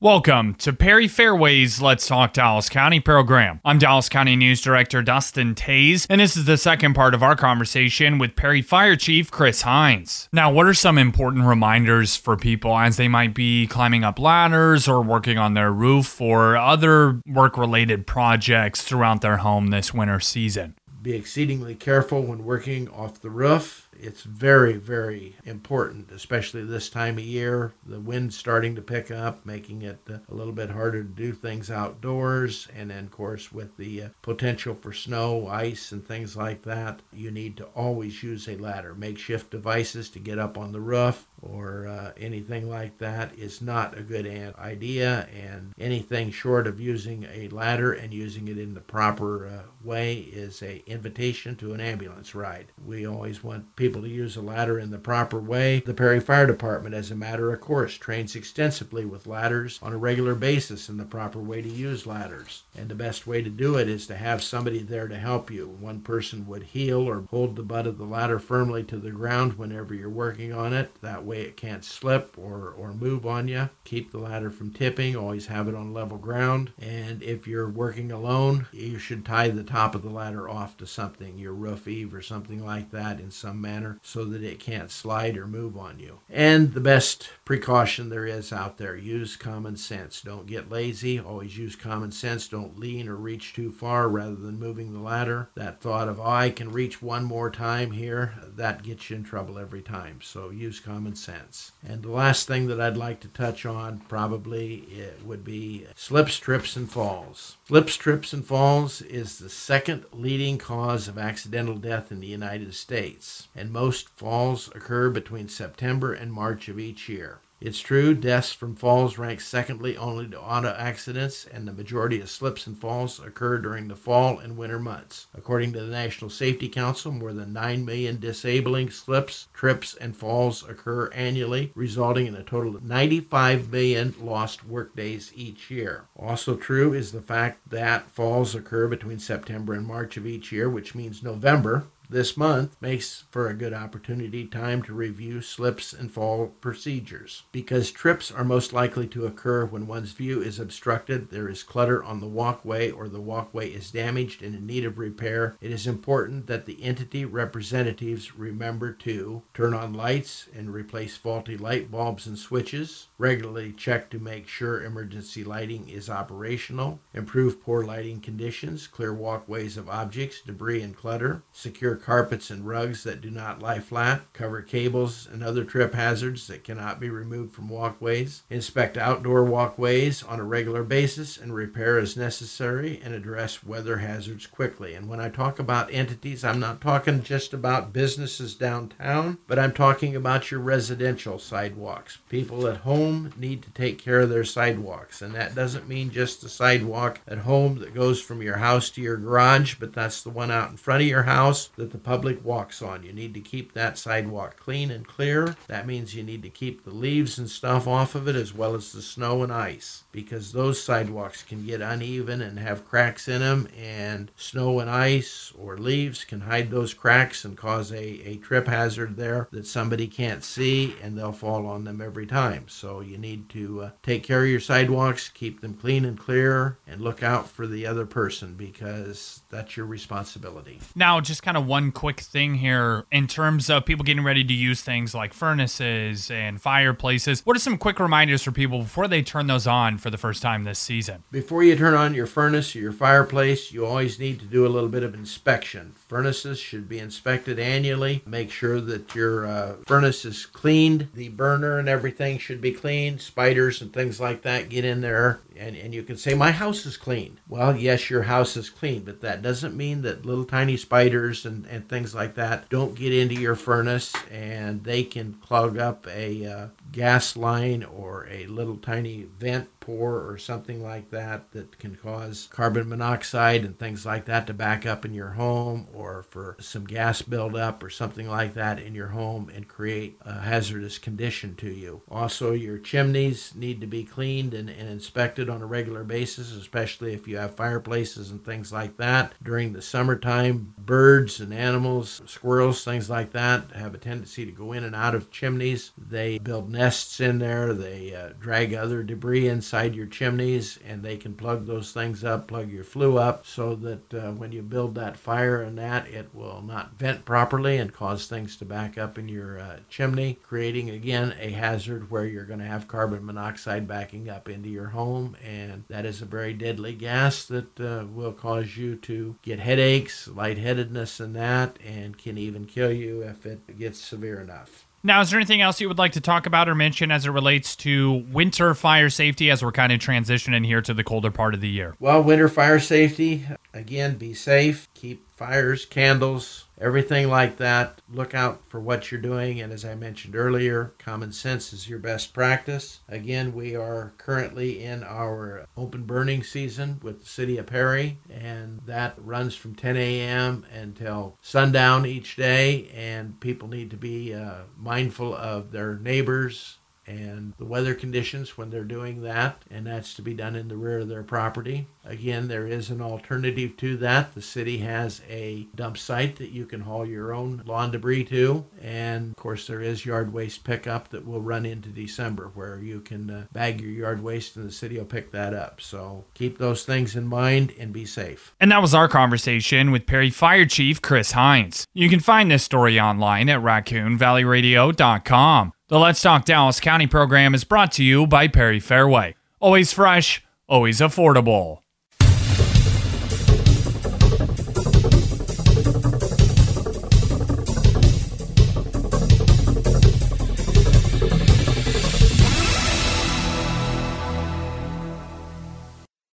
Welcome to Perry Fairway's Let's Talk Dallas County program. I'm Dallas County News Director Dustin Tays, and this is the second part of our conversation with Perry Fire Chief Chris Hines. Now, what are some important reminders for people as they might be climbing up ladders or working on their roof or other work-related projects throughout their home this winter season? Be exceedingly careful when working off the roof. It's very, very important, especially this time of year. The wind's starting to pick up, making it a little bit harder to do things outdoors. And then, of course, with the potential for snow, ice, and things like that, you need to always use a ladder. Makeshift devices to get up on the roof or anything like that is not a good idea. And anything short of using a ladder and using it in the proper way is an invitation to an ambulance ride. We always want people to use a ladder in the proper way. The Perry Fire Department, as a matter of course, trains extensively with ladders on a regular basis in the proper way to use ladders. And the best way to do it is to have somebody there to help you. One person would heel or hold the butt of the ladder firmly to the ground whenever you're working on it. That way it can't slip or move on you. Keep the ladder from tipping. Always have it on level ground. And if you're working alone, you should tie the top of the ladder off to something, your roof eave or something like that in some manner, so that it can't slide or move on you. And the best precaution there is out there, use common sense. Don't get lazy. Always use common sense. Don't lean or reach too far rather than moving the ladder. That thought of, I can reach one more time here, that gets you in trouble every time. So use common sense. And the last thing that I'd like to touch on probably it would be slips, trips, and falls. Slips, trips, and falls is the second leading cause of accidental death in the United States, and most falls occur between September and March of each year. It's true, deaths from falls rank secondly only to auto accidents, and the majority of slips and falls occur during the fall and winter months. According to the National Safety Council, more than 9 million disabling slips, trips, and falls occur annually, resulting in a total of 95 million lost workdays each year. Also true is the fact that falls occur between September and March of each year, which means November this month makes for a good opportunity time to review slips and fall procedures. Because trips are most likely to occur when one's view is obstructed, there is clutter on the walkway, or the walkway is damaged and in need of repair, it is important that the entity representatives remember to turn on lights and replace faulty light bulbs and switches, regularly check to make sure emergency lighting is operational, improve poor lighting conditions, clear walkways of objects, debris, and clutter, secure carpets and rugs that do not lie flat, cover cables and other trip hazards that cannot be removed from walkways, inspect outdoor walkways on a regular basis and repair as necessary, and address weather hazards quickly. And when I talk about entities, I'm not talking just about businesses downtown, but I'm talking about your residential sidewalks. People at home need to take care of their sidewalks, and that doesn't mean just the sidewalk at home that goes from your house to your garage, but that's the one out in front of your house that the public walks on. You need to keep that sidewalk clean and clear. That means you need to keep the leaves and stuff off of it, as well as the snow and ice, because those sidewalks can get uneven and have cracks in them, and snow and ice or leaves can hide those cracks and cause a trip hazard there that somebody can't see, and they'll fall on them every time. So you need to take care of your sidewalks, keep them clean and clear, and look out for the other person, because that's your responsibility. Now, just kind of one quick thing here in terms of people getting ready to use things like furnaces and fireplaces. What are some quick reminders for people before they turn those on for the first time this season? Before you turn on your furnace or your fireplace, you always need to do a little bit of inspection. Furnaces should be inspected annually. Make sure that your furnace is cleaned. The burner and everything should be cleaned. Spiders and things like that get in there. And you can say, my house is clean. Well, yes, your house is clean, but that doesn't mean that little tiny spiders and things like that don't get into your furnace, and they can clog up a gas line or a little tiny vent pour or something like that that can cause carbon monoxide and things like that to back up in your home, or for some gas buildup or something like that in your home and create a hazardous condition to you. Also, your chimneys need to be cleaned and inspected on a regular basis, especially if you have fireplaces and things like that. During the summertime, birds and animals, squirrels, things like that, have a tendency to go in and out of chimneys. They build nests in there. They drag other debris inside your chimneys, and they can plug those things up, plug your flue up, so that when you build that fire and that, it will not vent properly and cause things to back up in your chimney, creating, again, a hazard where you're going to have carbon monoxide backing up into your home, and that is a very deadly gas that will cause you to get headaches, lightheadedness, and that, and can even kill you if it gets severe enough. Now, is there anything else you would like to talk about or mention as it relates to winter fire safety as we're kind of transitioning here to the colder part of the year? Well, winter fire safety, again, be safe, keep fires, candles, everything like that. Look out for what you're doing, and as I mentioned earlier, common sense is your best practice. Again, we are currently in our open burning season with the city of Perry, and that runs from 10 a.m. until sundown each day, and people need to be mindful of their neighbors and the weather conditions when they're doing that, and that's to be done in the rear of their property. Again, there is an alternative to that. The city has a dump site that you can haul your own lawn debris to, and of course there is yard waste pickup that will run into December where you can bag your yard waste and the city will pick that up. So keep those things in mind and be safe. And that was our conversation with Perry Fire Chief Chris Hines. You can find this story online at raccoonvalleyradio.com. The Let's Talk Dallas County program is brought to you by Perry Fairway. Always fresh, always affordable.